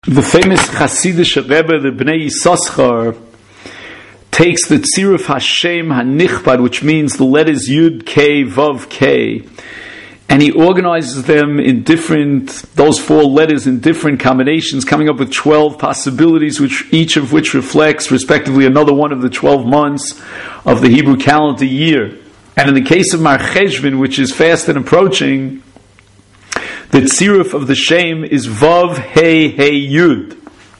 The famous Hasidic Rebbe, the Bnei Yissaschar, takes the Tziruf Hashem HaNichbad, which means the letters Yud, K, Vav, K, and he organizes them in those four letters in different combinations, coming up with 12 possibilities, each of which reflects, respectively, another one of the 12 months of the Hebrew calendar year. And in the case of Mar Cheshvan, which is fast and approaching, the tziruf of the Shem is Vav, Hey, Hey, Yud.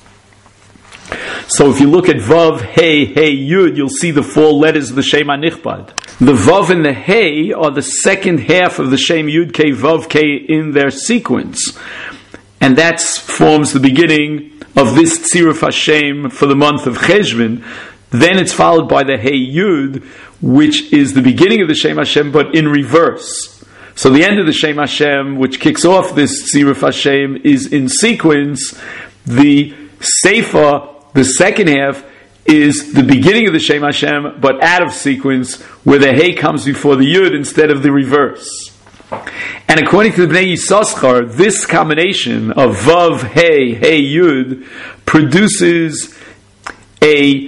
So if you look at Vav, Hey, Hey, Yud, you'll see the four letters of the Shem HaNichbad. The Vav and the Hey are the second half of the Shem Yud, K, Vav, K in their sequence. And that forms the beginning of this tziruf Hashem for the month of Cheshvan. Then it's followed by the Hey Yud, which is the beginning of the Shem Hashem, but in reverse. So the end of the Shem Hashem, which kicks off this Tziruf Hashem, is in sequence. The Seifa, the second half, is the beginning of the Shem Hashem, but out of sequence, where the Hey comes before the Yud instead of the reverse. And according to the Bnei Yissaschar, this combination of Vav, Hey, Hey, Yud produces a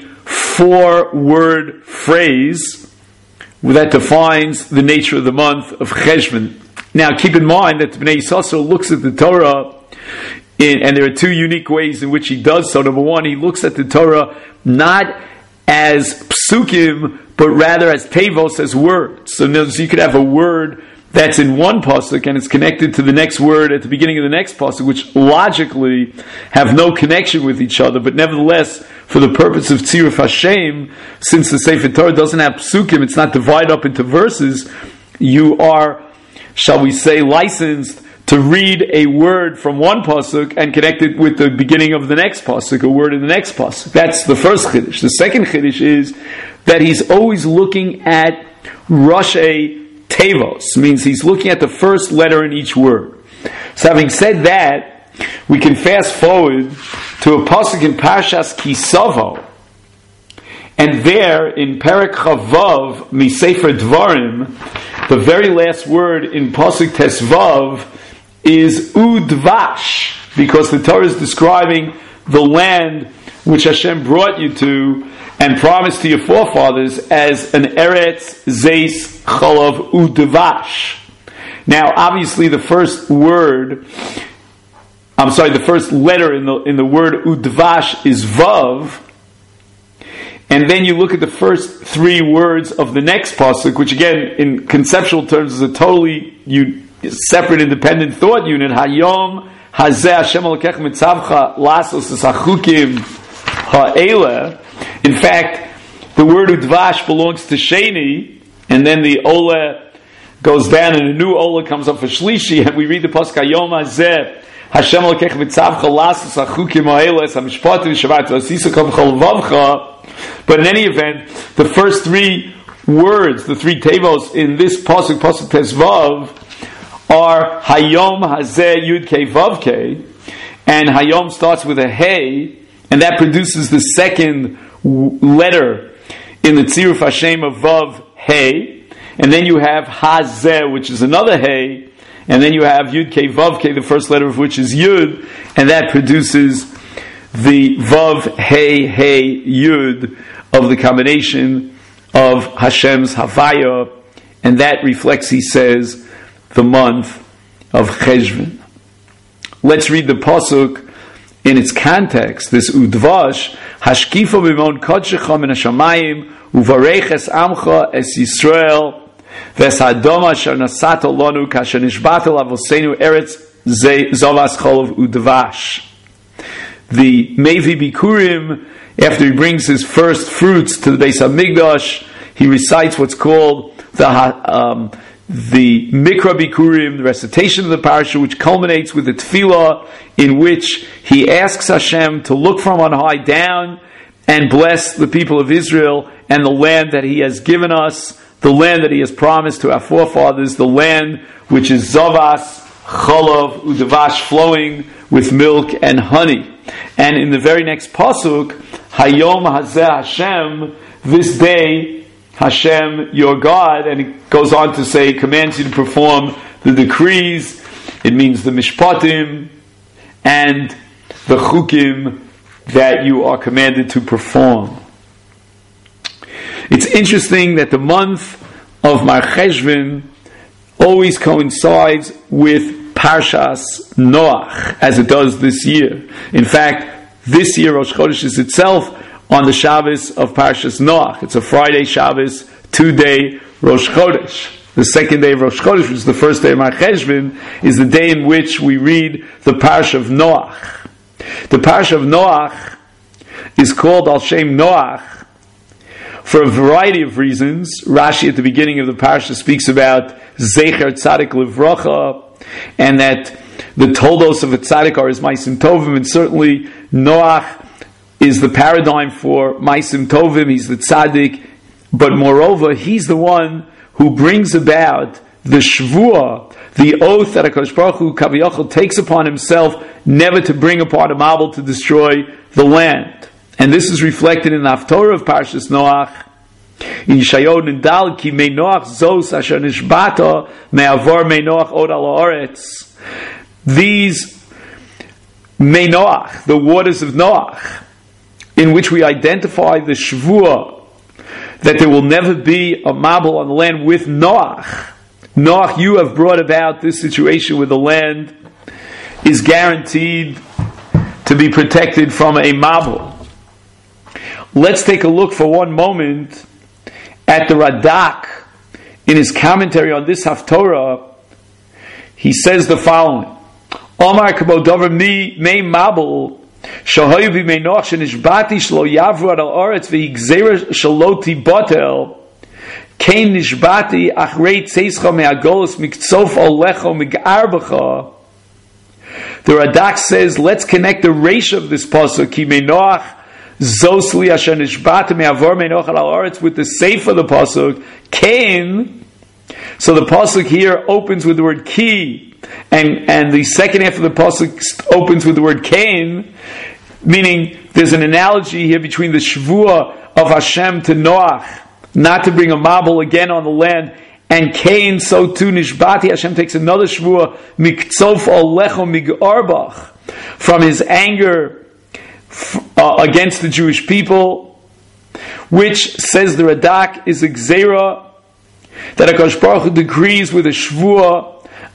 4-word phrase that defines the nature of the month of Cheshvan. Now, keep in mind that Bnei Yissaschar looks at the Torah, and there are two unique ways in which he does so. Number one, he looks at the Torah not as psukim, but rather as tevos, as words. So you could have a word that's in one pasuk and it's connected to the next word at the beginning of the next pasuk, which logically have no connection with each other, but nevertheless, for the purpose of Tziruf Hashem, since the Sefer Torah doesn't have psukim, it's not divided up into verses, you are, shall we say, licensed to read a word from one pasuk and connect it with the beginning of the next pasuk, a word in the next pasuk. That's the first chiddush. The second chiddush is that he's always looking at Rashi Tevos, means he's looking at the first letter in each word. So having said that, we can fast forward to a pasuk in Parshas Kisavo, and there in Perek Chavav Misefer Dvarim, the very last word in pasuk Tesvav is Udvash, because the Torah is describing the land which Hashem brought you to and promised to your forefathers as an Eretz Zeis Chalav Udvash. Now, obviously, the first letter in the word Udvash is Vav, and then you look at the first 3 words of the next pasuk, which again, in conceptual terms, is a totally separate, independent thought unit. Hayom Hazeh Hashem Elokech Mitzavcha Lasos Esachukim Ha'eleh. In fact, the word Udvash belongs to Sheni, and then the Ola goes down, and a new Ola comes up for Shlishi, and we read the pasuk Hayom Hazeh Hashem Elokech Mitzavcha Lasos Esachukim Ha'eleh Samishpatim Shabbat Asisakom Cholvavcha. But in any event, the first 3 words, the 3 tevos in this pasuk Tesvav, are Hayom Hazeh Yud Kei Vav Kei, and Hayom starts with a Hey, and that produces the second letter in the Tziruf Hashem of Vav Hey, and then you have Hazeh, which is another Hey, and then you have Yud Kei Vav Kei, the first letter of which is Yud, and that produces the Vav Hey Hey Yud of the combination of Hashem's Havaya, and that reflects, he says, the month of Cheshvan. Let's read the pasuk in its context. This Udvash, Hashkifa b'mon kodshecha min hashamayim uvarech es amcha es Yisrael ves hadom asher nasata lanu kasher nishbata lavosenu eretz zavas cholov Udvash. The Mevi Bikurim, after he brings his first fruits to the Beis HaMikdash, he recites what's called the Mikra Bikurim, the recitation of the parasha, which culminates with the tefillah in which he asks Hashem to look from on high down and bless the people of Israel and the land that he has given us, the land that he has promised to our forefathers, the land which is Zavas, Chalav, Udavash, flowing with milk and honey. And in the very next pasuk, Hayom Hazeh Hashem, this day Hashem, your God, and it goes on to say, commands you to perform the decrees. It means the mishpatim, and the chukim that you are commanded to perform. It's interesting that the month of Mar Cheshvan always coincides with Parshas Noach, as it does this year. In fact, this year Rosh Chodesh is itself on the Shabbos of Parshas Noach. It's a Friday Shabbos, 2-day Rosh Chodesh. The second day of Rosh Chodesh, which is the first day of Mar Cheshvan, is the day in which we read the Parsha of Noach. The Parsha of Noach is called Al Shem Noach for a variety of reasons. Rashi at the beginning of the Parsha speaks about Zecher Tzadik Livrocha, and that the Toldos of a Tzadik are his Maisim Tovim, and certainly Noach is the paradigm for Maisim Tovim. He's the Tzadik, but moreover, he's the one who brings about the Shvuah, the oath that HaKadosh Baruch Hu Kaviyachol takes upon himself never to bring upon a Mabul to destroy the land. And this is reflected in the Haftorah of Parshas Noach. In Yeshayahu Nidal, Ki mei Noach zos asher nishbata me'avor mei Noach od al haaretz. These mei Noach, the waters of Noach, in which we identify the Shvuah, that there will never be a Mabul on the land with Noach. Noach, you have brought about this situation where the land is guaranteed to be protected from a Mabul. Let's take a look for one moment at the Radak in his commentary on this Haftorah. He says the following: Omar kabo dover mi mei Mabul shahoyu b'mei Noach shenishbati shlo yavru ad al oretz v'higzera shaloti botel kein nishbati achrei tzeischa me'agolos miktsof olecho migarbacha. The Radak says, let's connect the reisha of this pasuk ki mei Noach zosli asher nishbati me'avor mei Noach al oretz with the seif of the pasuk kein. So the pasuk here opens with the word ki. And the second half of the pasuk opens with the word Cain, meaning there's an analogy here between the Shvuah of Hashem to Noach, not to bring a Mabul again on the land, and Cain, so too Nishbati, Hashem takes another Shvuah, Miktsof Olecho Migarbach, from his anger against the Jewish people, which, says the Radak, is a Gzeira that HaKadosh Baruch Hu decrees with a Shvuah.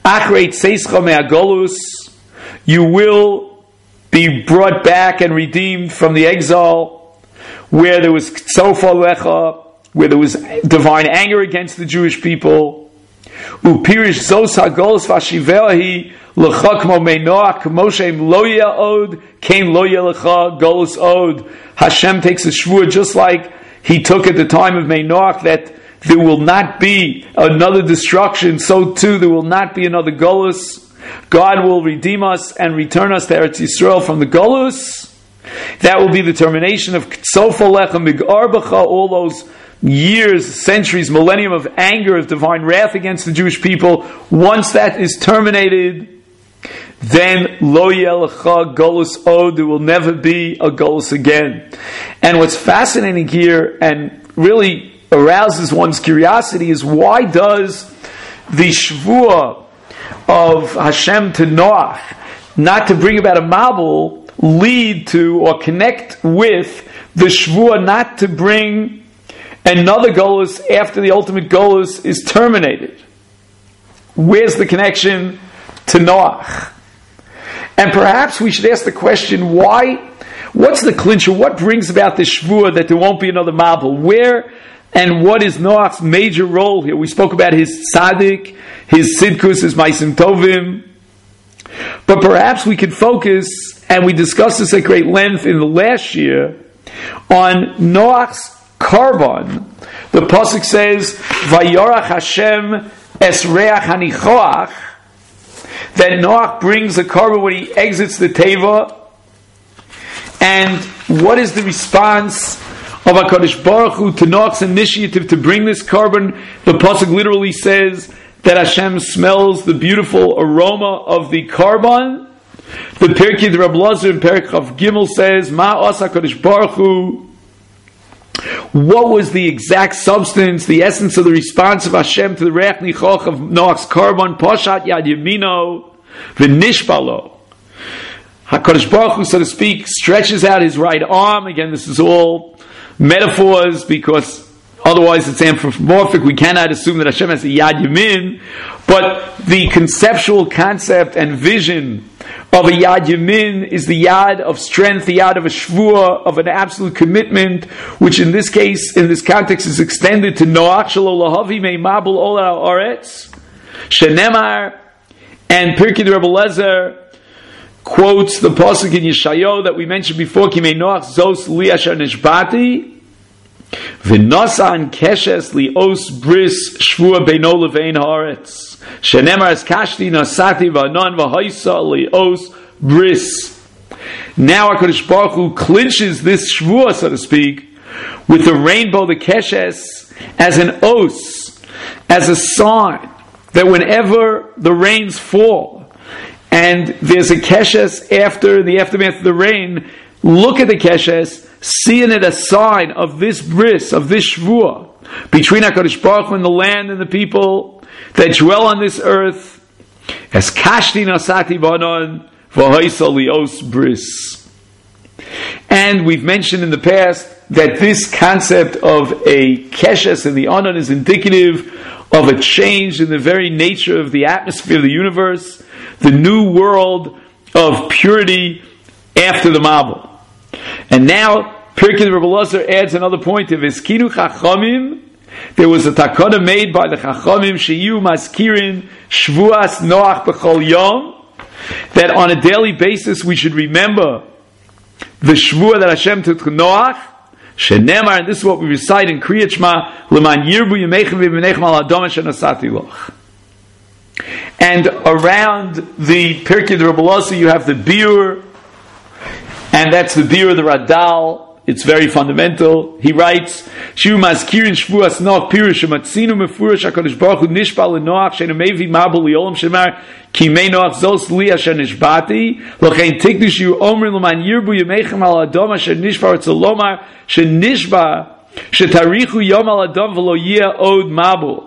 You will be brought back and redeemed from the exile, where there was Ktsof, where there was divine anger against the Jewish people. Upirish zos hagolos vashivehi lechakmo meinoach kmoshem loya od kain loya lecha golos od. Hashem takes a shvur just like he took at the time of Meinoach, that there will not be another destruction, so too there will not be another Golus. God will redeem us and return us to Eretz Yisrael from the Golus. That will be the termination of Ktsof Olecha Migarbacha, all those years, centuries, millennium of anger, of divine wrath against the Jewish people. Once that is terminated, then Lo Yelecha Golus Od, there will never be a Golus again. And what's fascinating here, and really arouses one's curiosity, is why does the Shvuah of Hashem to Noach, not to bring about a Mabul, lead to or connect with the Shvuah not to bring another Golus after the ultimate Golus is terminated? Where's the connection to Noach? And perhaps we should ask the question, why? What's the clincher? What brings about the Shvuah that there won't be another Mabul? Where and what is Noach's major role here? We spoke about his tzaddik, his sidkus, his maisim tovim. But perhaps we could focus, and we discussed this at great length in the last year, on Noach's korban. The pasuk says, "Vayorach Hashem es reach hanichoach," that Noach brings a korban when he exits the teva. And what is the response of HaKadosh Baruch Hu to Noach's initiative to bring this korban? The pasuk literally says that Hashem smells the beautiful aroma of the korban. The Pirkei Reb Lazar in Perek Chav Gimel says, "Ma as HaKadosh Baruch Hu." What was the exact substance, the essence of the response of Hashem to the Reach Nichoch of Noach's korban? Poshat Yad Yamino v'nishbalo. HaKadosh Baruch Hu, so to speak, stretches out his right arm. Again, this is all metaphors, because otherwise it's anthropomorphic. We cannot assume that Hashem has a Yad Yamin. But the conceptual concept and vision of a Yad Yamin is the Yad of strength, the Yad of a Shvuah, of an absolute commitment, which in this case, in this context, is extended to Noach Shelo Lahavi Mei Mabul Ol Ha'aretz Shenemar. And Pirkei Rebbe Lezer quotes the pasuk in Yeshayahu that we mentioned before, Kimei Noach Zos Li Asher Nishbati V'nosan Keshes Li Os Bris Shvuah Beino Levein Haaretz Shenemar Es Kashti Nasati V'anon V'haisa Li Os Bris. Now HaKadosh Baruch Hu clinches this Shvuah, so to speak, with the rainbow, the Keshes, as an os, as a sign that whenever the rains fall, and there's a keshes after the aftermath of the rain, look at the keshes, see in it a sign of this bris, of this shvuah, between HaKadosh Baruch Hu and the land and the people that dwell on this earth, as kashti nasati banon v'hoisa lios bris. And we've mentioned in the past that this concept of a keshes in the anon is indicative of a change in the very nature of the atmosphere of the universe, the new world of purity after the Mabul. And now, Pirkei Rebbe Lezer adds another point of Iskinu Chachamim. There was a takana made by the Chachamim, Sheyu Maskirin Shvuas Noach B'chol Yom, that on a daily basis we should remember the Shvuah that Hashem took to Noach, Shenemar, and this is what we recite in Kriyat Shema, L'man yirbu yemechem v'yivnechem al adama shenasati loch. And around the Pirkei Rebbe Lezer you have the Biur, and that's the Biur of the Radal. It's very fundamental. He writes, Shiu mazkirin shvuas noach pirush shematzinu mefurash HaKadosh Baruch Hu nishba lenoach shenemevi mabul liolam shemar kimei noach zos li asher nishbati lochein tikdush yu omrin l'man yirbu yemechem al adom asher nishba tzolomar shenishba shetarichu yom al adom v'lo yeh od mabul.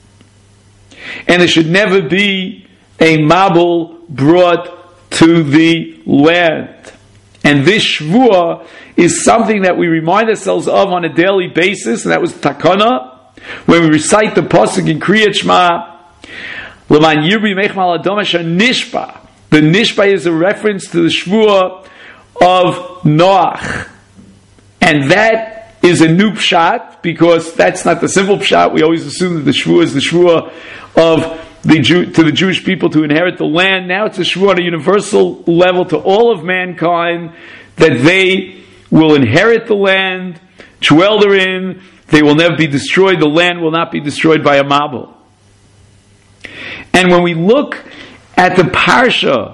And there should never be a mabul brought to the land. And this shvuah is something that we remind ourselves of on a daily basis, and that was takana when we recite the pasuk in Kriyat Shema, L'man yirbu yemechem al adom asher nishba. The nishba is a reference to the shvuah of Noach, and that is a new pshat, because that's not the simple pshat. We always assume that the shvuah is the shvuah of to the Jewish people to inherit the land. Now it's a shvuah on a universal level to all of mankind, that they will inherit the land, dwell therein, they will never be destroyed, the land will not be destroyed by a mabul. And when we look at the parsha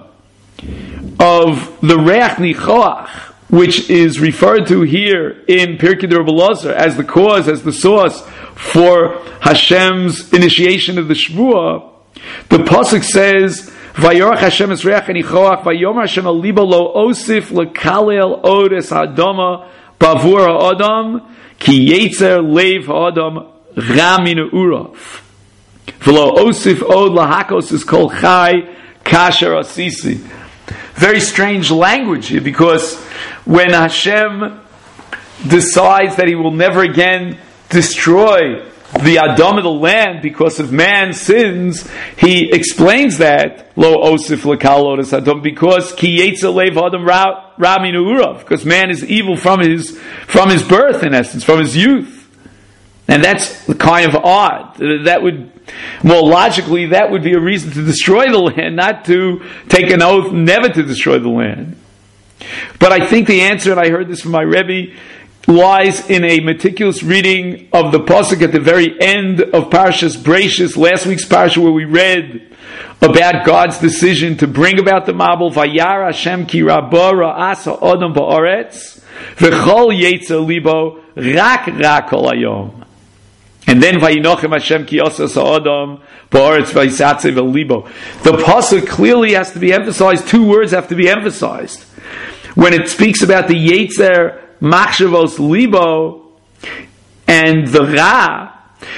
of the Reach Nichoach, which is referred to here in Pirkei Rebbe Lezer as the cause, as the source for Hashem's initiation of the shvuah, the pasuk says, "Vayorach Hashem es reach nichoach, vayomer Hashem al libo lo osif lekalel od es hadama bavur ha'adam ki yetzer leiv ha'adam ra min urav v'lo osif od lahakos es kol chai kasher asisi." Very strange language here, because when Hashem decides that He will never again destroy the Adam of the land because of man's sins, He explains that lo osif lekal odes Adam, because ki yetzer leiv adam ra min urav, because man is evil from his birth, in essence, from his youth. And that's kind of odd. That would, more logically, that would be a reason to destroy the land, not to take an oath never to destroy the land. But I think the answer, and I heard this from my Rebbe, lies in a meticulous reading of the pasuk at the very end of Parshas Bereishis, last week's parsha, where we read about God's decision to bring about the Mabul. Vayar Hashem ki rabba ra'asa adam ba'aretz v'chol yetzer libo rak kol hayom. And then Vayinochem Hashem ki osas ha'adam ba'aretz v'yisatze v'libo. The pasuk clearly has to be emphasized. Two words have to be emphasized when it speaks about the yetzer machshavos libo and the ra.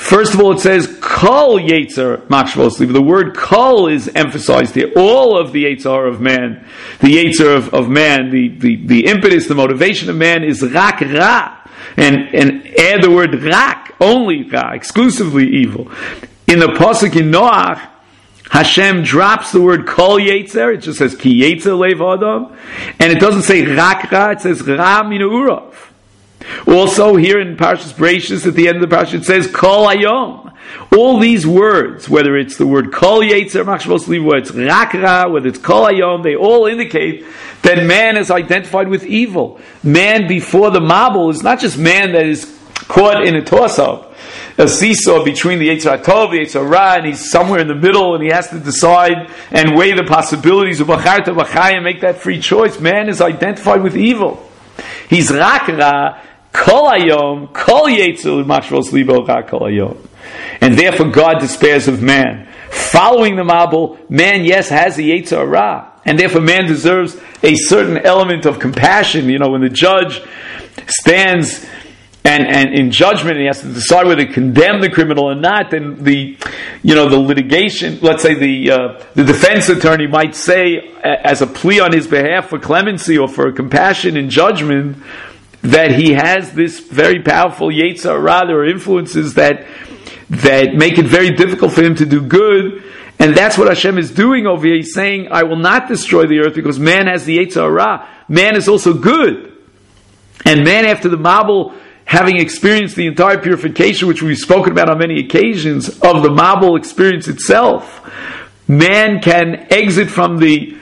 First of all, it says kol yetzer machshavos libo. The word kol is emphasized here. All of the yetzer of man, the yetzer of man, the impetus, the motivation of man is rak ra. And add the word rak, only ra, exclusively evil. In the pasuk in Noach, Hashem drops the word kol yetzer. It just says ki yetzer leiv adam, and it doesn't say rak ra. It says ra min urav. Also, here in Parshas Bereishis, at the end of the parsha, it says kol hayom. All these words, whether it's the word kol yetzer machshavos libo, whether it's rak ra, whether it's kol hayom, they all indicate that man is identified with evil. Man before the Mabul is not just man that is caught in a toss-up, a seesaw between the Yetzer HaTov, the Yetzer Ra, and he's somewhere in the middle, and he has to decide and weigh the possibilities of Bacharta B'chai and make that free choice. Man is identified with evil. He's rak ra, kol hayom, kol yetzer machshavos libo, rak kol hayom. And therefore God despairs of man. Following the Mabul, man, yes, has the Yetzer Ra. And therefore man deserves a certain element of compassion. You know, when the judge stands and in judgment and he has to decide whether to condemn the criminal or not, then the litigation, let's say the defense attorney might say as a plea on his behalf for clemency or for compassion in judgment that he has this very powerful Yetzer Ra, or influences that make it very difficult for him to do good. And that's what Hashem is doing over here. He's saying, I will not destroy the earth because man has the Yetzer Ra. Man is also good. And man, after the Mabul, having experienced the entire purification, which we've spoken about on many occasions, of the Mabul experience itself, man can exit from the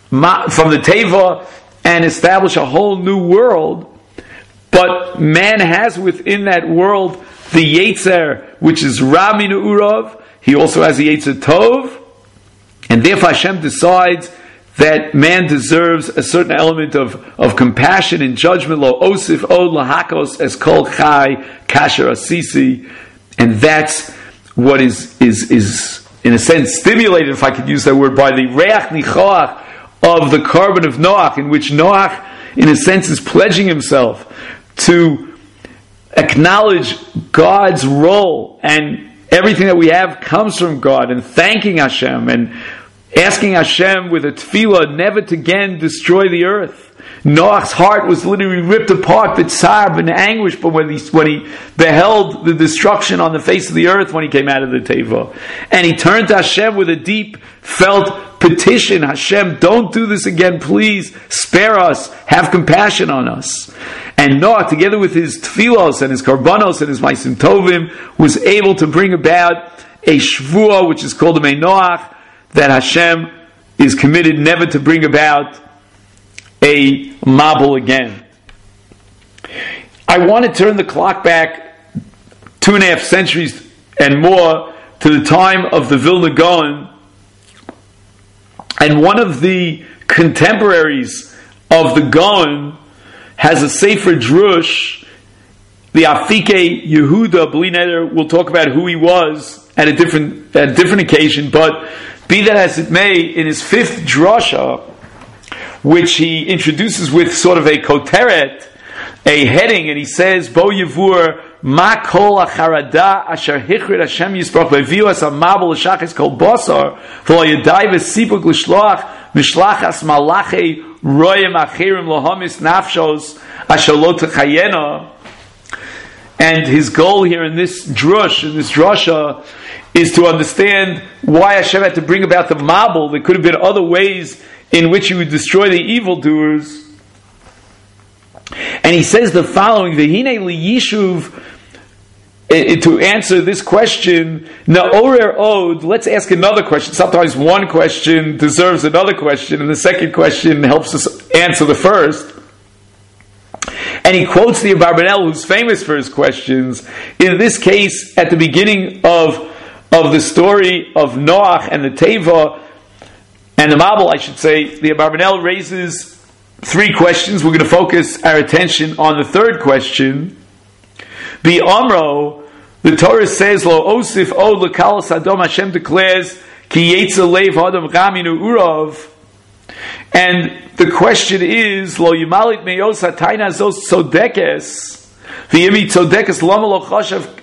Teva and establish a whole new world. But man has within that world the Yetzer, which is Ra min urav. He also has the Yetzer Tov, and therefore Hashem decides that man deserves a certain element of compassion and judgment. Lo osif od lahakos es kol chai kasher asisi, and that's what is in a sense stimulated, if I could use that word, by the reach nichoach of the carbon of Noach, in which Noach, in a sense, is pledging himself to acknowledge God's role, and everything that we have comes from God, and thanking Hashem and asking Hashem with a tefillah never to again destroy the earth. Noach's heart was literally ripped apart, b'tzar, in anguish, but when he beheld the destruction on the face of the earth when he came out of the Teva. And he turned to Hashem with a deep felt petition. Hashem, don't do this again, please. Spare us. Have compassion on us. And Noach, together with his tefillos and his karbanos and his maisim tovim, was able to bring about a shvuah, which is called a Mei Noach, that Hashem is committed never to bring about a Mabul again. I want to turn the clock back 2.5 centuries and more to the time of the Vilna Gaon, and one of the contemporaries of the Gaon has a Sefer Drush, the Afike Yehuda. Bli neder, we'll talk about who he was at a different occasion, but be that as it may, in his 5th drasha, which he introduces with sort of a koteret, a heading, and he says, Bo Yevur, Ma kol acharada asher hichrid Hashem yisparach beviu as amabel l'shachis kol basar v'lo yadai v'sipuk l'shloach mishlachas malachei royim achirim lohamis nafshos asher lo techayena. And his goal here in this drasha, is to understand why Hashem had to bring about the Mabul. There could have been other ways in which he would destroy the evildoers. And he says the following, V'hinei liyishuv, to answer this question, Na'orer od, let's ask another question. Sometimes one question deserves another question, and the second question helps us answer the first. And he quotes the Abarbanel, who's famous for his questions. In this case, at the beginning of the story of Noach and the Teva, and the Mabul, I should say, the Abarbanel raises 3 questions. We're going to focus our attention on the third question. Bi Amro, the Torah says, Lo osif od l'kal Sodom, Hashem declares, Ki yetzer leiv hadam raminu urav. And the question is, Lo yimalit meyos hatayna zos tzodekes, v'yimi tzodekes lama lo chashav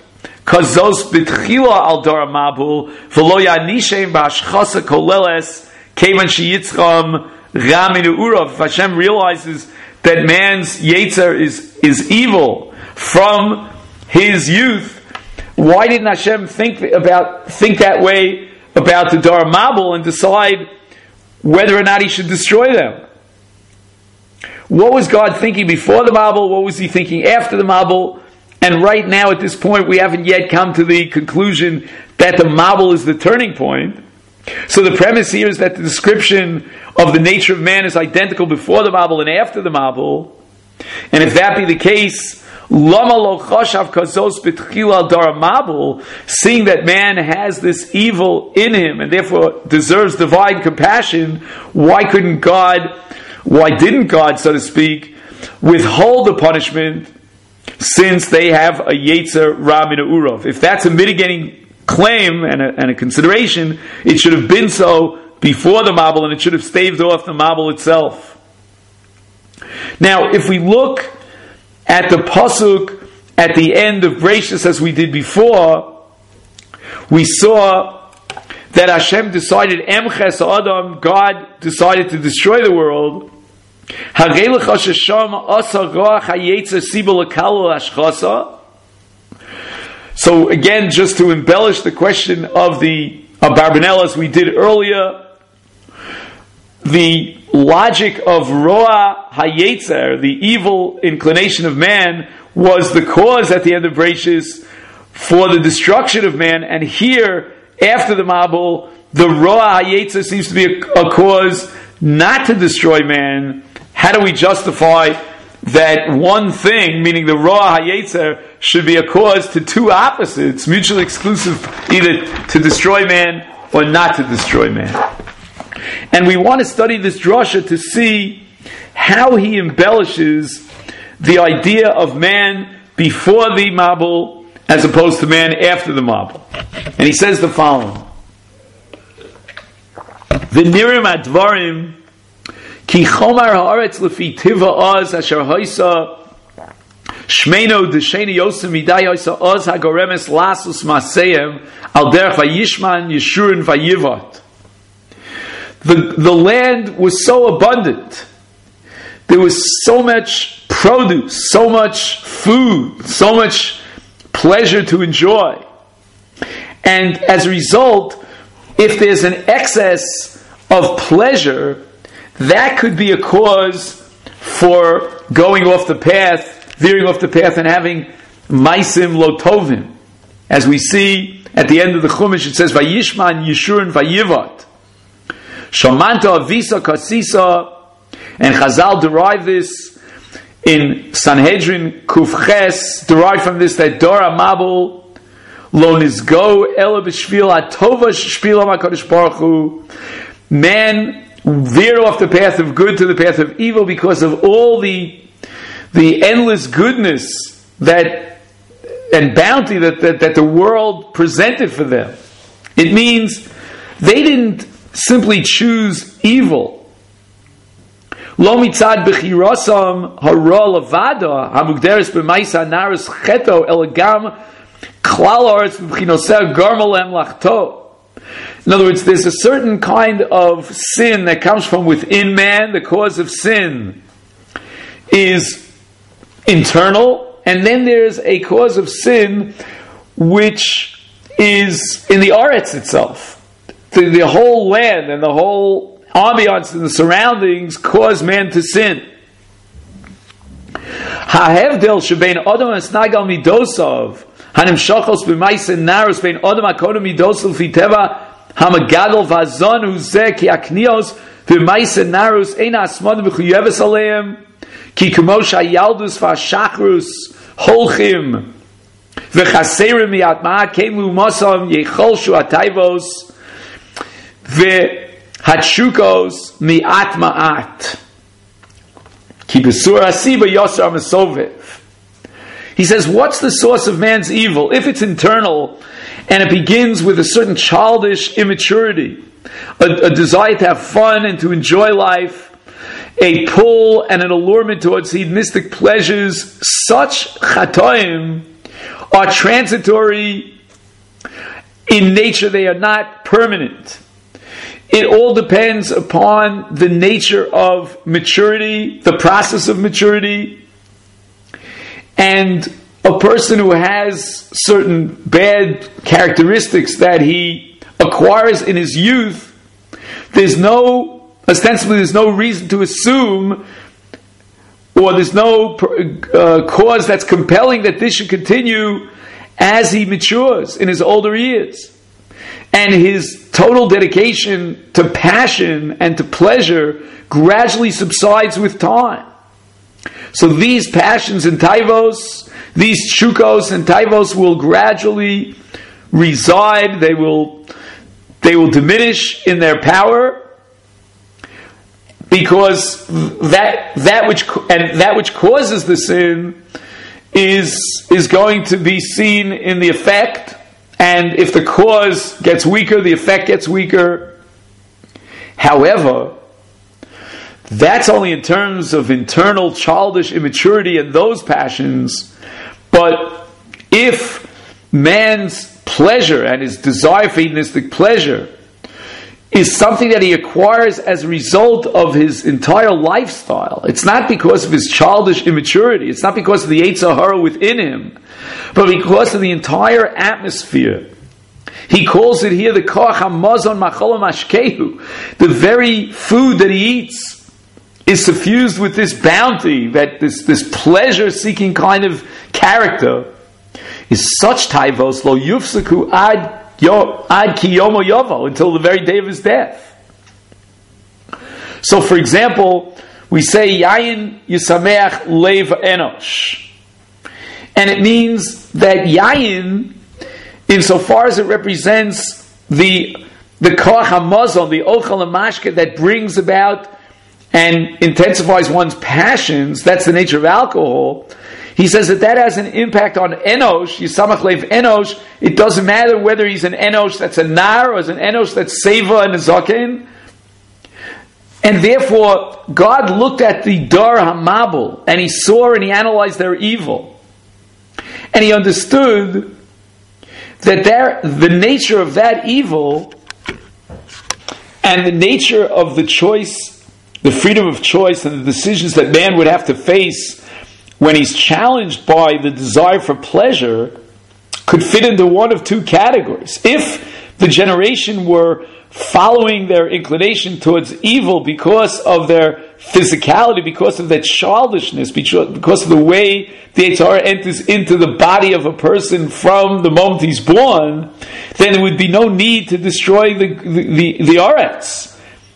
kazos b'tchila al dor mabul v'lo yanishem b'ashchasa koleles kevan sheyitzcham raminu urav. If Hashem realizes that man's yetzer is evil from his youth, why didn't Hashem think that way about the Dor Mabul and decide whether or not he should destroy them? What was God thinking before the Mabul? What was he thinking after the Mabul? And right now at this point we haven't yet come to the conclusion that the Mabul is the turning point. So the premise here is that the description of the nature of man is identical before the Mabul and after the Mabul. And if that be the case, Lama lo chashav kazos b'tchila dara mabul, seeing that man has this evil in him and therefore deserves divine compassion, why didn't God, so to speak, withhold the punishment since they have a yetzer ra min ha'urav? If that's a mitigating claim and a consideration, it should have been so before the Mabul, and it should have staved off the Mabul itself. Now, if we look at the pasuk at the end of Bereishis as we did before, we saw that Hashem decided, Emches Adam, God decided to destroy the world. So again, just to embellish the question of Barbanel as we did earlier, the logic of Roa Hayetzer, the evil inclination of man, was the cause at the end of Bereishis for the destruction of man. And here, after the Mabul, the Roa Hayetzer seems to be a cause not to destroy man. How do we justify that one thing, meaning the Roa Hayetzer, should be a cause to two opposites, mutually exclusive, either to destroy man or not to destroy man? And we want to study this drasha to see how he embellishes the idea of man before the Mabul as opposed to man after the Mabul. And he says the following: V'nirim advarim ki chomar haaretz lefi tiva oz asher hoisa shmeino d'sheni yosem midai hoisa oz hagoremes lasus maseim al derech vayishman yeshurin vayivot. The land was so abundant. There was so much produce, so much food, so much pleasure to enjoy. And as a result, if there's an excess of pleasure, that could be a cause for going off the path, veering off the path, and having maisim lo tovim. As we see at the end of the Chumash, it says, Vayishman Yeshurun Vayivot. Shamanta Avisa Kasisa, and Chazal derive this in Sanhedrin Kufches, derived from this that Dora Mabul lo nizgo ela b'shvil atova shvil HaKadosh Baruch Hu. Man veered off the path of good to the path of evil because of all the endless goodness and bounty that the world presented for them. It means they didn't simply choose evil. Lo mitzad b'chirasam hara levada hamugderes b'maisa naris cheto elagam klal haaretz b'chinoseh garmalem lachto. In other words, there's a certain kind of sin that comes from within man. The cause of sin is internal, and then there's a cause of sin which is in the Aretz itself. The whole land and the whole ambiance and the surroundings cause man to sin. Ha'hevdel shebein adam esnagal midosav hanim shachos b'maisen naros bein adam hakodem midosav fiteva hamagadol vazon uzeh ki aknios b'maisen naros ein asmad b'chuyeves aleim ki kumosh hayaldus v'ashachrus holchim v'chaserim mi'atma kemu mosam yecholshu atayvos v'hatshukos mi'at ma'at ki b'sur asiba yosar mesovev. He says, what's the source of man's evil? If it's internal, and it begins with a certain childish immaturity, a desire to have fun and to enjoy life, a pull and an allurement towards hedonistic pleasures, such chatoim are transitory in nature. They are not permanent. It all depends upon the nature of maturity, the process of maturity, and a person who has certain bad characteristics that he acquires in his youth. Ostensibly there's no reason to assume, or there's no cause that's compelling that this should continue as he matures in his older years. And his total dedication to passion and to pleasure gradually subsides with time. So these passions and taivos, these chukos and taivos will gradually reside, they will diminish in their power, because that which causes the sin is going to be seen in the effect. And if the cause gets weaker, the effect gets weaker. However, that's only in terms of internal childish immaturity and those passions. But if man's pleasure and his desire for hedonistic pleasure is something that he acquires as a result of his entire lifestyle, it's not because of his childish immaturity, it's not because of the Yetzer Hara within him, but because of the entire atmosphere. He calls it here the koach hamazon machol mashkehu. The very food that he eats is suffused with this bounty, that this pleasure-seeking kind of character, is such taivos lo yufsaku ad ki yomo yovo, until the very day of his death. So, for example, we say yayin yisameach lev enosh, and it means that yayin, insofar as it represents the koach hamazon, the ochel hamashke that brings about and intensifies one's passions, that's the nature of alcohol. He says that has an impact on enosh, yisamach lev enosh. It doesn't matter whether he's an enosh that's a nar or is an enosh that's seva and a zaken. And therefore, God looked at the dar hamabel, and he saw and he analyzed their evil. And he understood that the nature of that evil and the nature of the choice, the freedom of choice and the decisions that man would have to face when he's challenged by the desire for pleasure could fit into one of two categories. If the generation were following their inclination towards evil because of their physicality, because of their childishness, because of the way the Yetzer Hara enters into the body of a person from the moment he's born, then there would be no need to destroy the Aretz.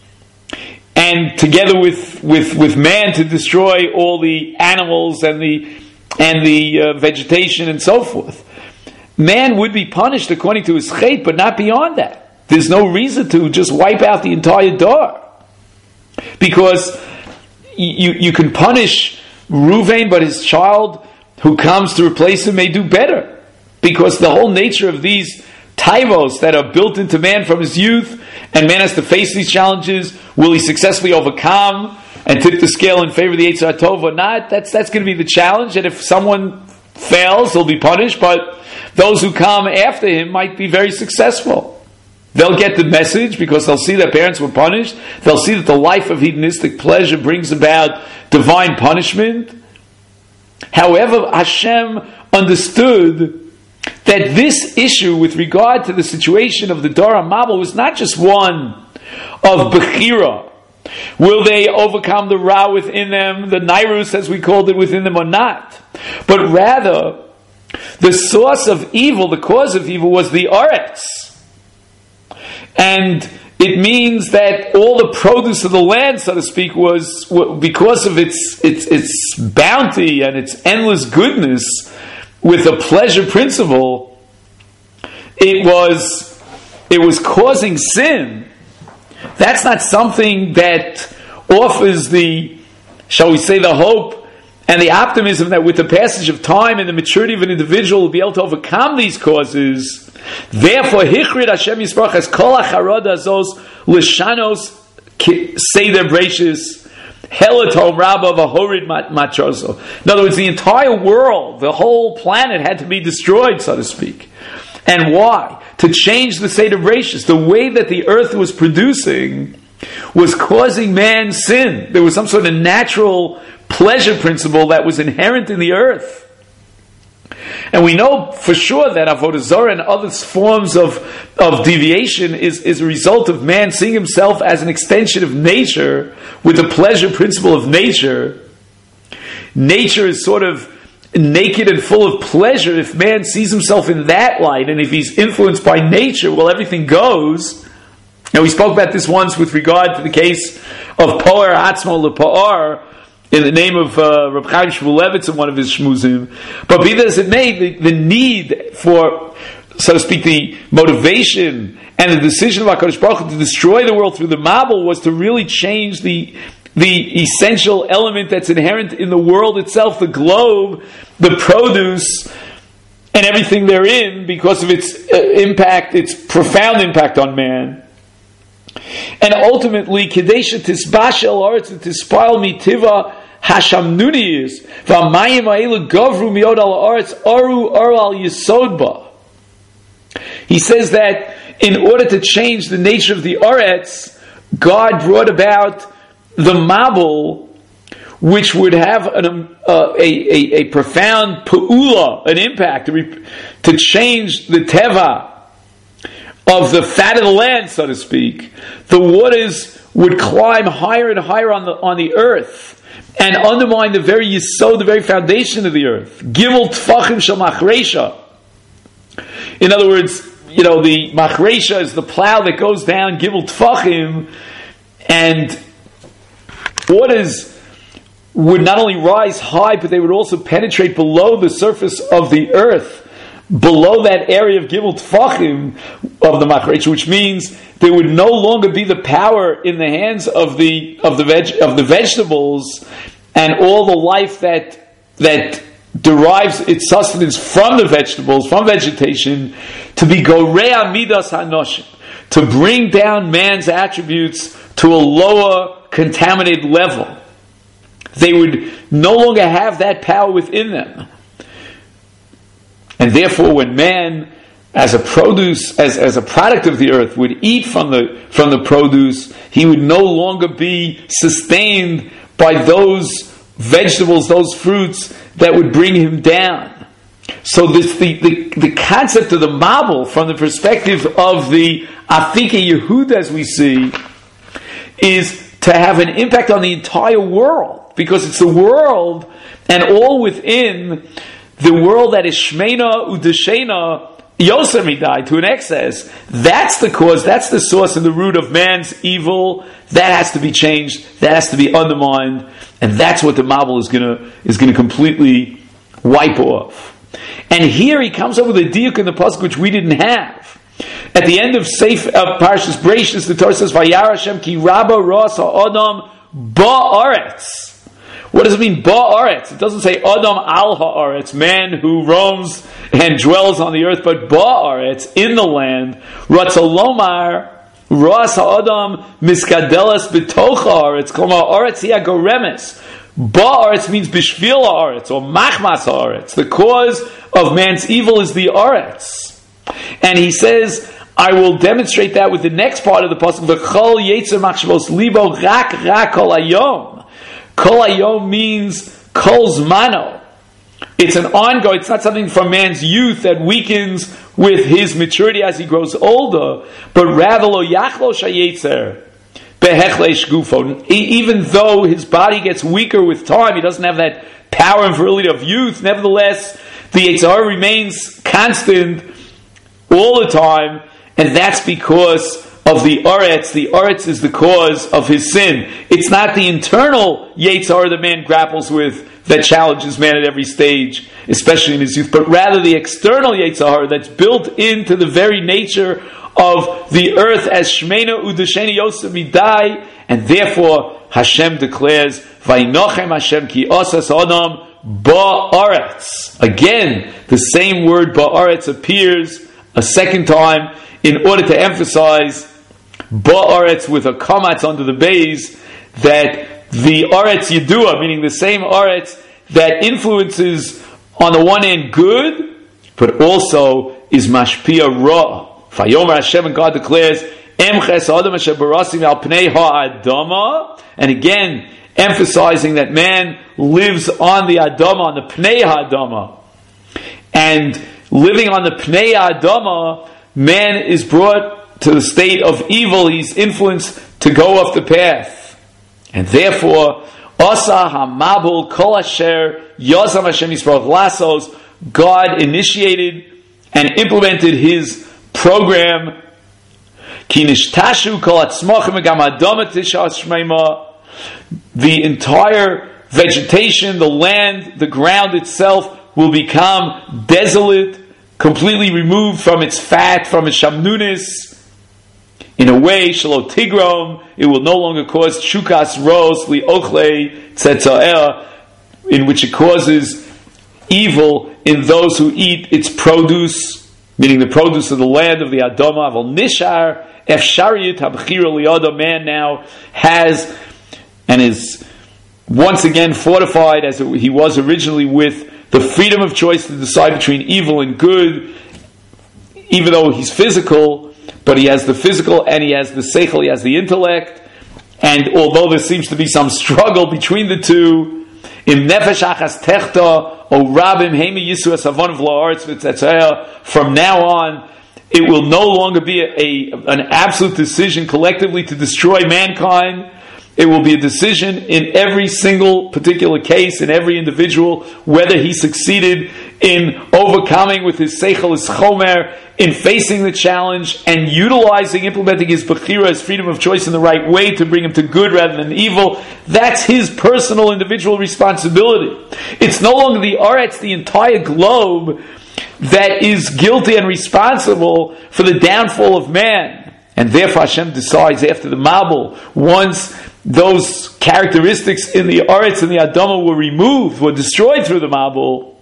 And together with man to destroy all the animals and the vegetation and so forth. Man would be punished according to his chait, but not beyond that. There's no reason to just wipe out the entire dar. Because you can punish Ruvain, but his child who comes to replace him may do better. Because the whole nature of these taivos that are built into man from his youth, and man has to face these challenges, will he successfully overcome and tip the scale in favor of the Yetzer Tov or not? That's going to be the challenge, and if someone fails, he'll be punished, but those who come after him might be very successful. They'll get the message because they'll see their parents were punished. They'll see that the life of hedonistic pleasure brings about divine punishment. However, Hashem understood that this issue with regard to the situation of the Dor HaMabul was not just one of Bechira. Will they overcome the Ra within them, the Nairus as we called it within them, or not? But rather, the source of evil, the cause of evil, was the Aretz. And it means that all the produce of the land, so to speak, was because of its bounty and its endless goodness, with a pleasure principle, it was causing sin. That's not something that offers the, shall we say, the hope and the optimism that with the passage of time and the maturity of an individual will be able to overcome these causes. Therefore, Hichrid Hashem Yisparach as Kol HaCharod Azos L'Shanos Seder Breishis Helatom Rabba Vahorid Machoso. In other words, the entire world, the whole planet had to be destroyed, so to speak. And why? To change the state of Rashis. The way that the earth was producing was causing man sin. There was some sort of natural pleasure principle that was inherent in the earth. And we know for sure that Avodah Zarah and other forms of deviation is a result of man seeing himself as an extension of nature with the pleasure principle of nature. Nature is sort of naked and full of pleasure. If man sees himself in that light, and if he's influenced by nature, well, everything goes. Now, we spoke about this once with regard to the case of Po'er Atzmo LePo'ar, in the name of Reb Chaim Shmulevitz in one of his shmuzim. But be that as it may, the need for, so to speak, the motivation and the decision of HaKadosh Baruch Hu to destroy the world through the Mabul was to really change the essential element that's inherent in the world itself, the globe, the produce, and everything therein, because of its impact, its profound impact on man. And ultimately, Kadesha Tisbashel Aretz Tispal Mitiva Hashamnuni is Vamayim Ha'elu Gavru Miod Al Aretz Aru Al Yisodba. He says that in order to change the nature of the Aretz, God brought about the Mabul, which would have a profound Pa'ula, an impact, to change the Teva of the fat of the land, so to speak. The waters would climb higher and higher on the earth and undermine the very yisod, the very foundation of the earth. Gimel tfachim shel machresha. In other words, the machresha is the plow that goes down, gimel tfachim, and waters would not only rise high, but they would also penetrate below the surface of the earth, below that area of Gimel Tfachim of the Machrecha, which means there would no longer be the power in the hands of the vegetables and all the life that derives its sustenance from the vegetables, from vegetation, to be Gorea Midas Hanoshim, to bring down man's attributes to a lower, contaminated level. They would no longer have that power within them. And therefore, when man, as a produce, as a product of the earth, would eat from the produce, he would no longer be sustained by those vegetables, those fruits that would bring him down. So the concept of the Mabul, from the perspective of the Afika Yehud, as we see, is to have an impact on the entire world, because it's the world and all within the world that is Shmeina Udeshena Yosemidai, to an excess. That's the cause, that's the source and the root of man's evil. That has to be changed, that has to be undermined, and that's what the Mabul is going to completely wipe off. And here he comes up with a diuk in the pasuk which we didn't have. At the end of Parshas Bereishis, the Torah says, "Vayar Hashem ki rabba ras ha'adam ba'aretz." What does it mean, ba'aretz? It doesn't say Adam al ha'aretz, man who roams and dwells on the earth, but ba'aretz, in the land. Ratzalomar ras ha'adam miskadelas b'toch ha'aretz, kolmar aretz hi ha'goremes. Ba'aretz means bishvil ha'aretz, or machmas ha'aretz. The cause of man's evil is the aretz. And he says, I will demonstrate that with the next part of the pasuk, v'chol yetzer machshavos libo rak kol hayom. Kol hayom means kol zmano. It's an ongoing, it's not something from man's youth that weakens with his maturity as he grows older, but rather lo yachlo shayetzer behechleish gufo. Even though his body gets weaker with time, he doesn't have that power and virility of youth, nevertheless, the Yetzer remains constant all the time, and that's because of the Aretz. The Aretz is the cause of his sin. It's not the internal Yetzer that man grapples with that challenges man at every stage, especially in his youth, but rather the external Yetzer that's built into the very nature of the earth as Shmeina Udesheni Yosef Midai, and therefore Hashem declares, Vaynochem Hashem ki osas Adam ba'aretz. Again, the same word ba'aretz appears a second time in order to emphasize ba'aretz with a kamatz under the bays, that the Aretz Yedua, meaning the same Aretz that influences on the one hand good, but also is mashpia ra. Vayomer Hashem, and God declares, Emches Adam Asher Barasim al Pnei Ha'adama, and again emphasizing that man lives on the Adama, on the Pnei Ha'adama, and living on the Pnei Ha'adama, man is brought to the state of evil. He's influenced to go off the path, and therefore Asa Hamabul Kol Asher Yosam Hashem Yisparach Lasos. God initiated and implemented His program. The entire vegetation, the land, the ground itself will become desolate, completely removed from its fat, from its shamnunis. In a way, shelo tigrom, it will no longer cause shukas ros li ochle tzetzaer, in which it causes evil in those who eat its produce, meaning the produce of the land of the Adama. Avol nishar efshariyut habchira liyada, man now has and is once again fortified as he was originally with the freedom of choice to decide between evil and good, even though he's physical, but he has the physical and he has the seichel, he has the intellect, and although there seems to be some struggle between the two, im nefesh achas techta o rabim heimi yisu asavon v'la'aretz v'tzetzaya, from now on it will no longer be an absolute decision collectively to destroy mankind. It will be a decision in every single particular case, in every individual, whether he succeeded in overcoming with his seichel, his chomer, in facing the challenge and utilizing, implementing his bechira, his freedom of choice in the right way to bring him to good rather than evil. That's his personal, individual responsibility. It's no longer the Aretz, the entire globe, that is guilty and responsible for the downfall of man. And therefore Hashem decides after the Mabul, once those characteristics in the Aretz and the Adama were removed, were destroyed through the Mabul,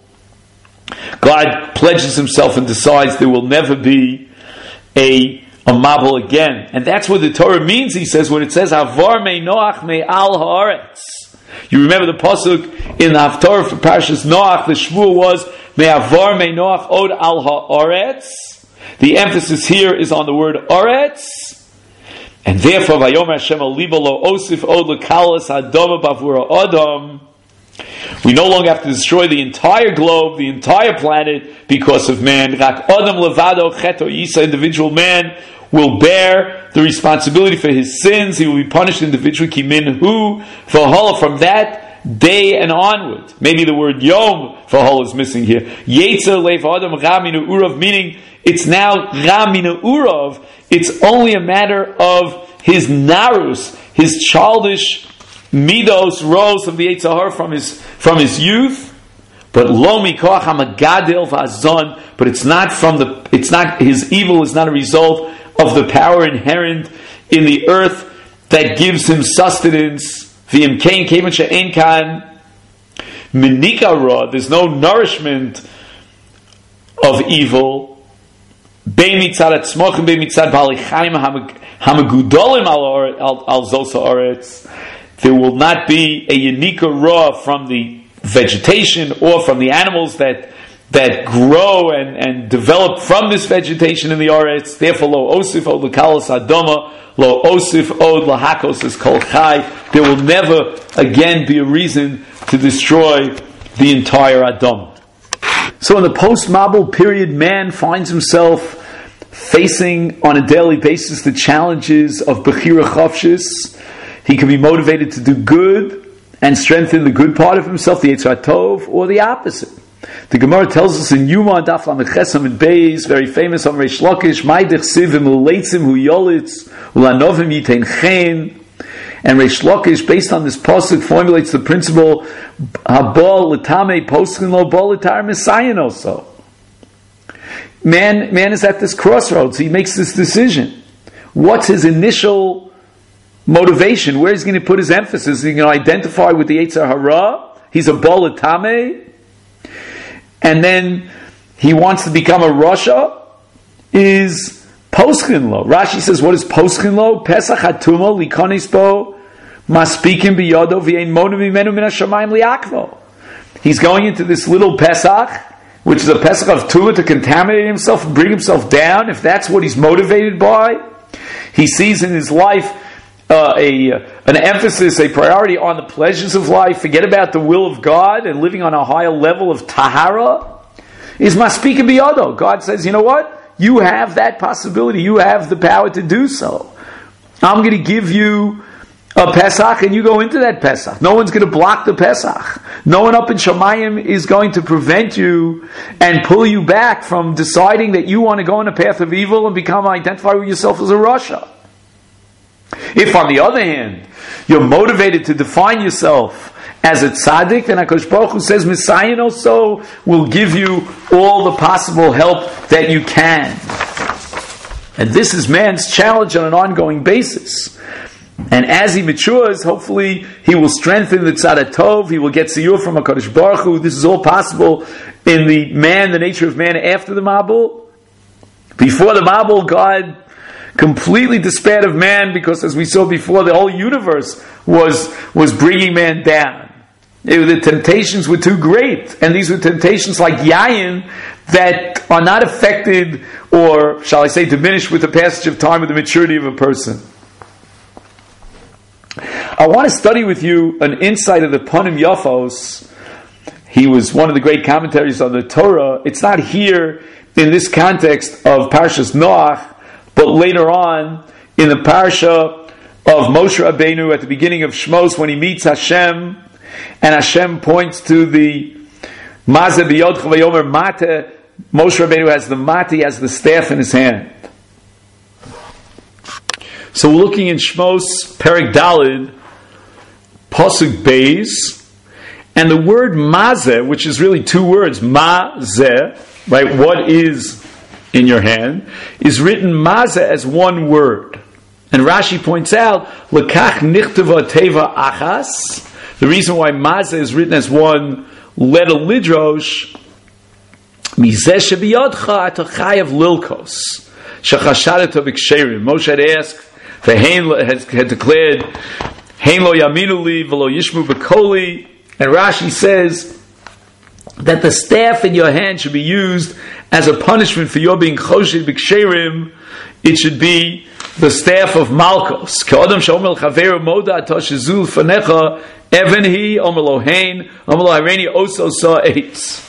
God pledges Himself and decides there will never be a Mabul again. And that's what the Torah means, he says, when it says, Havar me Noach me al haaretz. You remember the pasuk in the Haftarah for Parashas Noach, the Shmuel was, me Havar me Noach od al haaretz. The emphasis here is on the word Aretz. And therefore, Vayomer Hashem aliba lo osif od lekalas hadama bavura adam. We no longer have to destroy the entire globe, the entire planet, because of man. Rak adam levado cheto yisa, individual man will bear the responsibility for his sins. He will be punished individually. Ki minhu v'hola, from that day and onward. Maybe the word yom v'hola is missing here. Yetzer lev adam ra minu urav, meaning it's now ra minu urav. It's only a matter of his narus, his childish midos, rose of the Yetzer Hara from his youth. But lo mikoach hamagadel v'azon. But it's not his evil is not a result of the power inherent in the earth that gives him sustenance. V'im kein kemen she'en kan minika ra. There's no nourishment of evil. Bei mitzad atzmochem, bei mitzad bali chaim hamagudolim al zosa aretz. There will not be a unika ra from the vegetation or from the animals that grow and develop from this vegetation in the aretz. Therefore, lo osif od lekalos adoma, lo osif od lahakos is kol chai. There will never again be a reason to destroy the entire Adama. So in the post-Mabul period, man finds himself facing on a daily basis the challenges of Bechira Chavshis. He can be motivated to do good and strengthen the good part of himself, the Yetzer Tov, or the opposite. The Gemara tells us in Yuma Daf Lamed Chesam and Beis, very famous on Reish Lakish, Ma'idech Sivim Uleitzim Hu Yolitz Ulanovim Yitein Chen. And Reish Lakish, based on this pasuk, formulates the principle Habal L'Tamei Poskin Lo Bal L'Tar Messiah also. Man is at this crossroads. He makes this decision. What's his initial motivation? Where is he going to put his emphasis? Is he going to identify with the Yetzer Hara? He's a Bal L'Tamei, and then he wants to become a Rasha. Is Poskin Lo. Rashi says, what is Poskin Lo? Pesach Hatuma Likonis Bo Maspikim biyodo v'yein monu mimenu min hashamayim liakvo. He's going into this little Pesach, which is a Pesach of Tula, to contaminate himself and bring himself down, if that's what he's motivated by. He sees in his life an emphasis, a priority on the pleasures of life, forget about the will of God and living on a higher level of Tahara, is Maspika Biyado. God says, you know what? You have that possibility. You have the power to do so. I'm going to give you a Pesach and you go into that Pesach. No one's going to block the Pesach. No one up in Shamayim is going to prevent you and pull you back from deciding that you want to go on a path of evil and identify with yourself as a Rasha. If, on the other hand, you're motivated to define yourself as a tzaddik, then HaKadosh Baruch Hu says, Messiah also will give you all the possible help that you can. And this is man's challenge on an ongoing basis. And as he matures, hopefully he will strengthen the tzad tov, he will get siyur from HaKadosh Baruch Hu. This is all possible in the nature of man after the Mabul. Before the Mabul, God completely despaired of man, because as we saw before, the whole universe was bringing man down. The temptations were too great, and these were temptations like yayin that are not affected, or shall I say diminished, with the passage of time, with the maturity of a person. I want to study with you an insight of the Panim Yafos. He was one of the great commentaries on the Torah. It's not here in this context of Parshas Noach, but later on in the Parsha of Moshe Rabbeinu at the beginning of Shmos, when he meets Hashem, and Hashem points to the Mazeh biyodcha vayomer Mate. Moshe Rabbeinu has the Mate, he has the staff in his hand. So we're looking in Shmos, Perek Daled, Pasuk Beis, and the word Mazeh, which is really two words, Mazeh, right, what is in your hand, is written Mazeh as one word. And Rashi points out, Lekach nichtava teva achas. The reason why Mazeh is written as one letter lidrosh, Mizeh shebiyodcha atachayav lilkos, shechashadet b'ksherim. Moshe had asked, had declared, Hein lo yaminu li v'lo yishmu b'koli. And Rashi says that the staff in your hand should be used as a punishment for your being choshed b'ksherim. It should be the staff of Malkos. K'odam she'omer l'chaveru moda atashizul fanecha even he omer lo hein omer lo hareini oso sa eitz.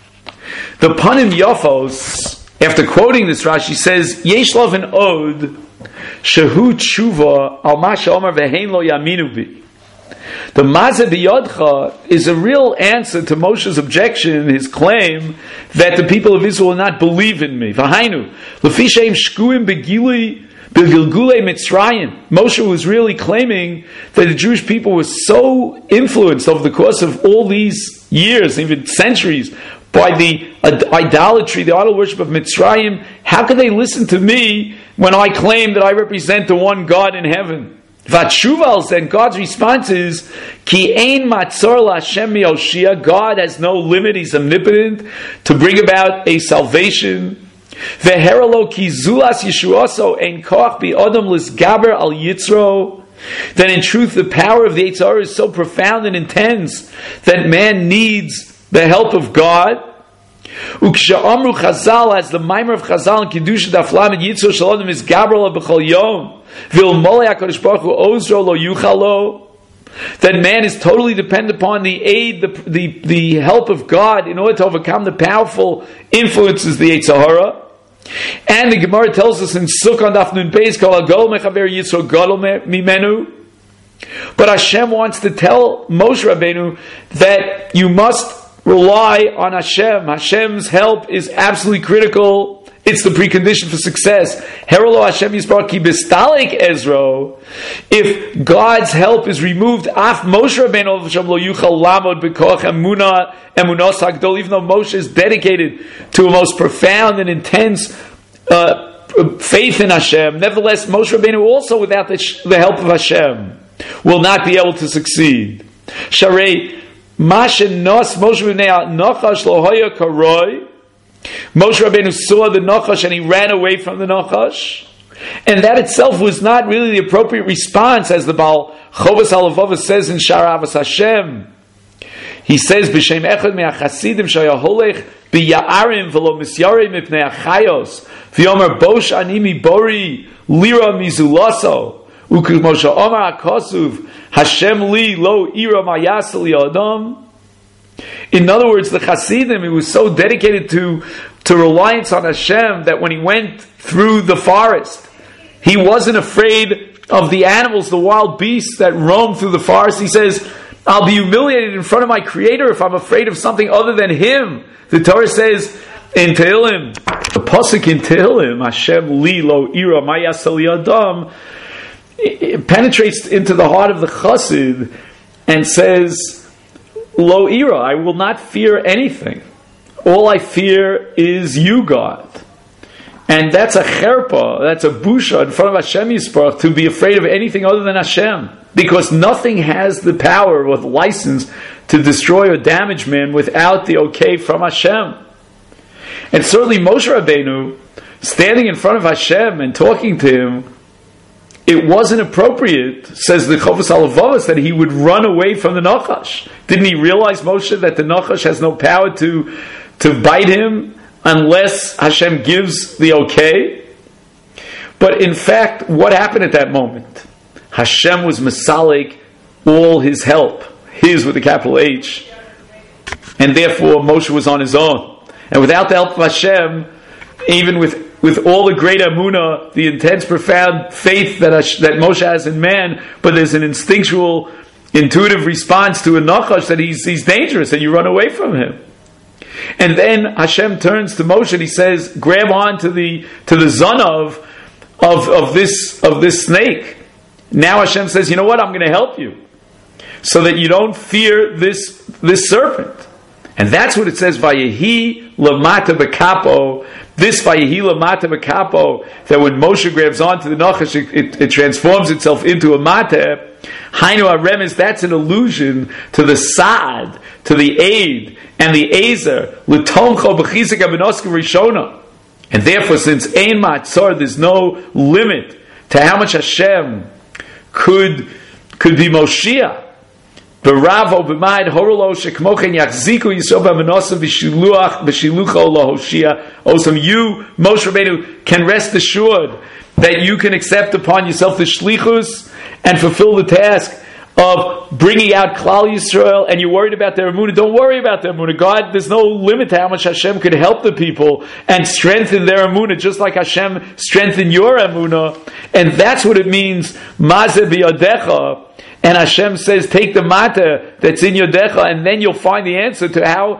The Panim Yafos, after quoting this, Rashi says, Yesh lov an od shehu tshuva al ma she'omer v'hein lo yaminu bi. The Mazeh biyodcha is a real answer to Moshe's objection, his claim that the people of Israel will not believe in me. V'hainu lefi she'im shkuim begilui b'gilgulei Mitzrayim. Moshe was really claiming that the Jewish people were so influenced over the course of all these years, even centuries, by the idolatry, the idol worship of Mitzrayim. How could they listen to me when I claim that I represent the one God in heaven? Vatshuval, then God's response is, Ki ein matzor la'Hashem mi'oshia. God has no limit, He's omnipotent to bring about a salvation. Ve'heralo ki zulas yeshuaso ein koach bi'odam lisgaber al yitzro. Then in truth the power of the Yetzer Hara is so profound and intense that man needs the help of God. Uksha'amru Chazal, as the Maimer of Chazal in Kedusha Daf Lamed, Yitzro Shalom is Gabriel b'chol yom v'ilmolei HaKadosh Baruch Hu ozro lo yuchalo. That man is totally dependent upon the aid, the help of God in order to overcome the powerful influences of the Yetzer Hara. And the Gemara tells us in Sukkah Daf Nun Beis, Kol hagol mechaver Yitzro gadol mimenu. But Hashem wants to tell Moshe Rabbeinu that you must rely on Hashem. Hashem's help is absolutely critical. It's the precondition for success. Herolo Hashem Yisbar ki bistalek Ezro. If God's help is removed, af Moshe Rabbeinu Hashem lo yuchal lamod b'koach emunos hagdol. Even though Moshe is dedicated to a most profound and intense faith in Hashem, nevertheless Moshe Rabbeinu also, without the help of Hashem, will not be able to succeed. Sharei Mashen nos Moshe Rabbeinu Nachash lo hoya karoi. Moshe Rabbeinu saw the Nachash and he ran away from the Nachash. And that itself was not really the appropriate response, as the Baal Chovas Halavavos says in Shara Avos Hashem. He says, "B'shem echad me'achasidim shaya holech b'ya'arim v'lo misyarim mipnei achayos v'yomer bosh animi bori lira mizulaso u'k'mosha omar hakosuv Hashem li lo ira mayasel yadam." In other words, the Hasidim, he was so dedicated to reliance on Hashem that when he went through the forest, he wasn't afraid of the animals, the wild beasts that roam through the forest. He says, I'll be humiliated in front of my Creator if I'm afraid of something other than Him. The Torah says in Tehillim, the pasuk in Tehillim, Hashem li lo ira mayasel yadam, it penetrates into the heart of the Chassid and says, Lo ira, I will not fear anything. All I fear is you, God. And that's a cherpa, that's a busha in front of Hashem Yisparach, to be afraid of anything other than Hashem. Because nothing has the power or the license to destroy or damage man without the okay from Hashem. And certainly Moshe Rabbeinu, standing in front of Hashem and talking to Him, it wasn't appropriate, says the Chovas Halavavos, that he would run away from the Nachash. Didn't he realize, Moshe, that the Nachash has no power to bite him unless Hashem gives the okay? But in fact, what happened at that moment? Hashem was masalik all his help, his with a capital H, and therefore Moshe was on his own. And without the help of Hashem, even with all the great amunah, the intense, profound faith that Moshe has in man, but there's an instinctual, intuitive response to a nachash that he's dangerous and you run away from him. And then Hashem turns to Moshe and he says, grab on to the zon of this snake. Now Hashem says, you know what, I'm going to help you so that you don't fear this serpent. And that's what it says, Vayehi lamata b'kapo. This Vayehi lamata b'kapo, that when Moshe grabs onto the nachash, it transforms itself into a mata. Hainu haremes, that's an allusion to the sa'ad, to the aid, and the ezer, l'tomcho b'chizek abenoska rishona. And therefore, since ein ma'atzor, there's no limit to how much Hashem could be Moshiach. B'ravo b'mayid horolo shekmochen yachziku yisrael b'menosav b'shilucho lahoshia. Osam, you, Moshe Rabbeinu, can rest assured that you can accept upon yourself the shlichus and fulfill the task of bringing out Klal Yisrael, and you're worried about their emunah. Don't worry about their emunah. God, there's no limit to how much Hashem could help the people and strengthen their emunah, just like Hashem strengthened your emunah. And that's what it means, Mazeh biyadecha. And Hashem says, take the mata that's in your decha, and then you'll find the answer to how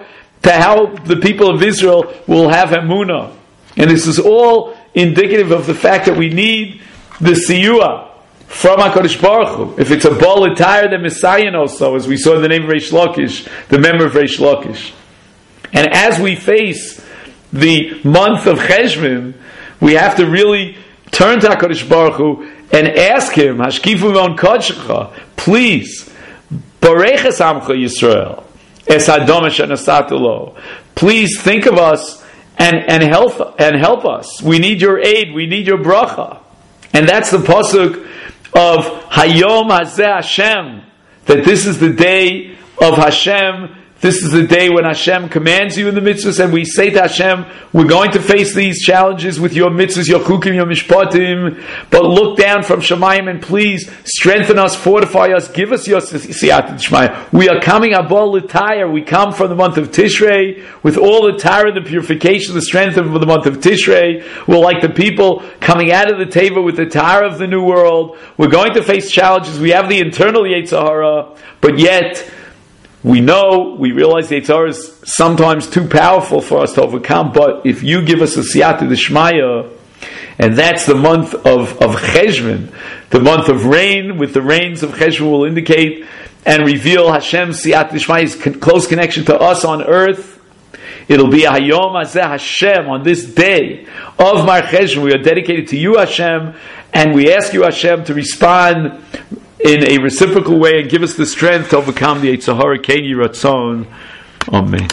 the people of Israel will have emunah. And this is all indicative of the fact that we need the siyua from HaKadosh Baruch Hu. If it's a bal attire, then Messiah also, as we saw in the name of Reish Lakish, the member of Reish Lakish. And as we face the month of Cheshvan, we have to really turn to HaKadosh Baruch Hu and ask Him, Hashkifu mon kodshecha, please, Bareches Amcha Yisrael, Es Hadom Asher Nasatu Lo. Please think of us and help us. We need your aid. We need your bracha. And that's the pasuk of Hayom Hazeh Hashem, that this is the day of Hashem. This is the day when Hashem commands you in the mitzvahs, and we say to Hashem, we're going to face these challenges with your mitzvahs, your chukim, your mishpatim, but look down from Shemayim and please strengthen us, fortify us, give us your siyat d'shmaya. We are coming abol l'tayr. We come from the month of Tishrei with all the tara, the purification, the strength of the month of Tishrei. We're like the people coming out of the teva with the tara of the new world. We're going to face challenges. We have the internal Yetzer Hara, but yet we realize the Yetzer Hara is sometimes too powerful for us to overcome, but if you give us a siyata d'shmaya, and that's the month of Cheshvan, the month of rain, with the rains of Cheshvan will indicate and reveal Hashem's siyata d'shmaya's close connection to us on earth. It'll be a Hayom Hazeh Hashem, on this day of Mar Cheshvan. We are dedicated to you, Hashem, and we ask you, Hashem, to respond in a reciprocal way and give us the strength to overcome the Yetzer Hara. Kein Yiratzon. Amen.